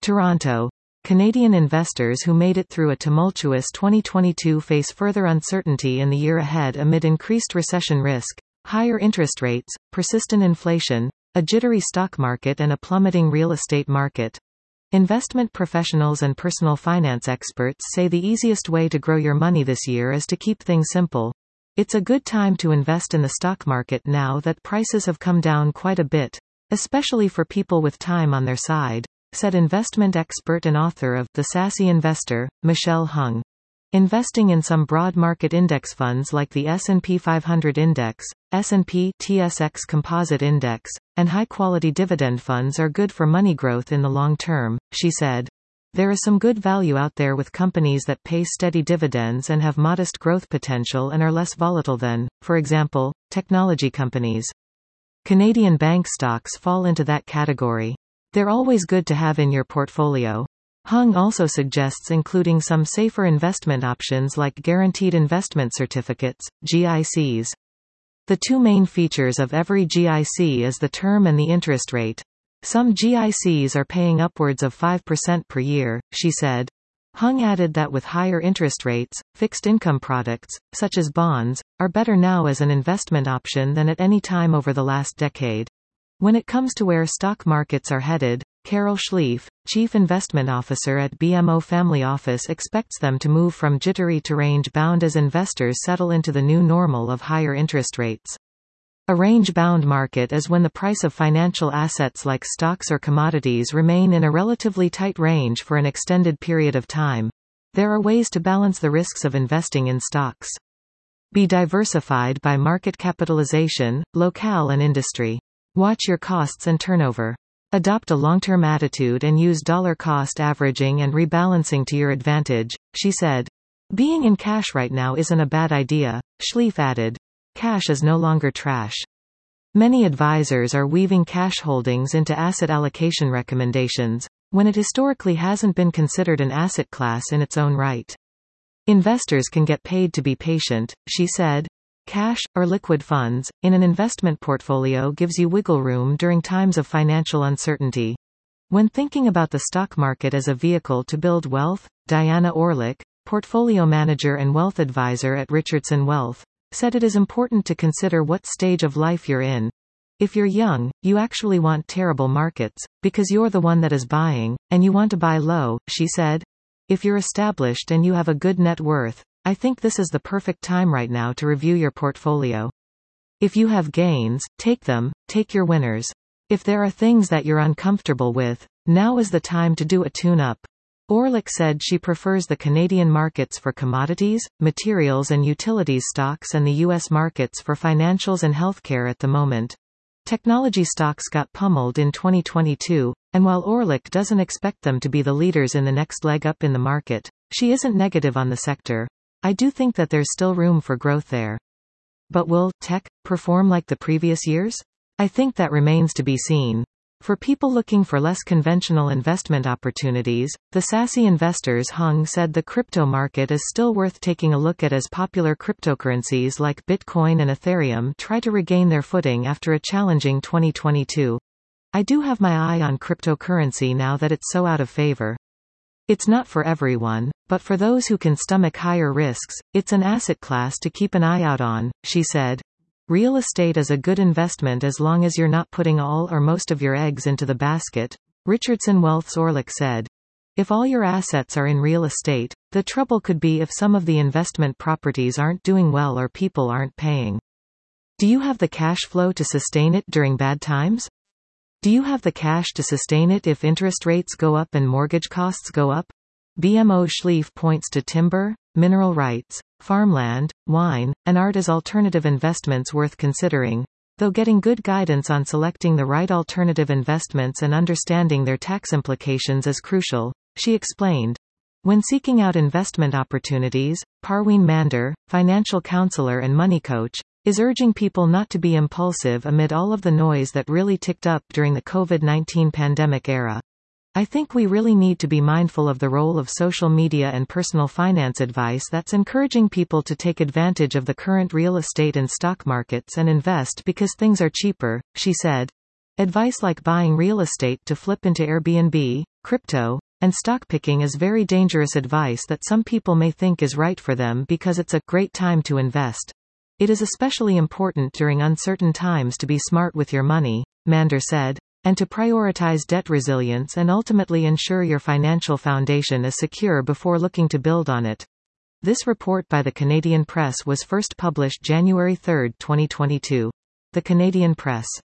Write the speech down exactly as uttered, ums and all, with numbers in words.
Toronto. Canadian investors who made it through a tumultuous twenty twenty-two face further uncertainty in the year ahead amid increased recession risk, higher interest rates, persistent inflation, a jittery stock market and a plummeting real estate market. Investment professionals and personal finance experts say the easiest way to grow your money this year is to keep things simple. It's a good time to invest in the stock market now that prices have come down quite a bit, especially for people with time on their side, said investment expert and author of The Sassy Investor, Michelle Hung. Investing in some broad market index funds like the S and P five hundred Index, S and P T S X Composite Index, and high-quality dividend funds are good for money growth in the long term, she said. There is some good value out there with companies that pay steady dividends and have modest growth potential and are less volatile than, for example, technology companies. Canadian bank stocks fall into that category. They're always good to have in your portfolio. Hung also suggests including some safer investment options like guaranteed investment certificates, G I Cs. The two main features of every G I C is the term and the interest rate. Some G I Cs are paying upwards of five percent per year, she said. Hung added that with higher interest rates, fixed income products, such as bonds, are better now as an investment option than at any time over the last decade. When it comes to where stock markets are headed, Carol Schlief, Chief Investment Officer at B M O Family Office, expects them to move from jittery to range-bound as investors settle into the new normal of higher interest rates. A range-bound market is when the price of financial assets like stocks or commodities remain in a relatively tight range for an extended period of time. There are ways to balance the risks of investing in stocks. Be diversified by market capitalization, locale and industry. Watch your costs and turnover. Adopt a long-term attitude and use dollar cost averaging and rebalancing to your advantage, she said. Being in cash right now isn't a bad idea, Schlief added. Cash is no longer trash. Many advisors are weaving cash holdings into asset allocation recommendations, when it historically hasn't been considered an asset class in its own right. Investors can get paid to be patient, she said. Cash, or liquid funds, in an investment portfolio gives you wiggle room during times of financial uncertainty. When thinking about the stock market as a vehicle to build wealth, Diana Orlick, portfolio manager and wealth advisor at Richardson Wealth, said it is important to consider what stage of life you're in. If you're young, you actually want terrible markets, because you're the one that is buying, and you want to buy low, she said. If you're established and you have a good net worth, I think this is the perfect time right now to review your portfolio. If you have gains, take them, take your winners. If there are things that you're uncomfortable with, now is the time to do a tune-up. Orlick said she prefers the Canadian markets for commodities, materials and utilities stocks and the U S markets for financials and healthcare at the moment. Technology stocks got pummeled in twenty twenty-two, and while Orlick doesn't expect them to be the leaders in the next leg up in the market, she isn't negative on the sector. I do think that there's still room for growth there. But will tech perform like the previous years? I think that remains to be seen. For people looking for less conventional investment opportunities, the Sassy Investors Hung said the crypto market is still worth taking a look at as popular cryptocurrencies like Bitcoin and Ethereum try to regain their footing after a challenging twenty twenty-two. I do have my eye on cryptocurrency now that it's so out of favor. It's not for everyone, but for those who can stomach higher risks, it's an asset class to keep an eye out on, she said. Real estate is a good investment as long as you're not putting all or most of your eggs into the basket, Richardson Wealth's Orlick said. If all your assets are in real estate, the trouble could be if some of the investment properties aren't doing well or people aren't paying. Do you have the cash flow to sustain it during bad times? Do you have the cash to sustain it if interest rates go up and mortgage costs go up? B M O Schlief points to timber, mineral rights, farmland, wine, and art as alternative investments worth considering, though getting good guidance on selecting the right alternative investments and understanding their tax implications is crucial, she explained. When seeking out investment opportunities, Parween Mander, financial counselor and money coach, is urging people not to be impulsive amid all of the noise that really ticked up during the COVID nineteen pandemic era. I think we really need to be mindful of the role of social media and personal finance advice that's encouraging people to take advantage of the current real estate and stock markets and invest because things are cheaper, she said. Advice like buying real estate to flip into Airbnb, crypto, and stock picking is very dangerous advice that some people may think is right for them because it's a great time to invest. It is especially important during uncertain times to be smart with your money, Mander said, and to prioritize debt resilience and ultimately ensure your financial foundation is secure before looking to build on it. This report by the Canadian Press was first published January third, twenty twenty-two. The Canadian Press.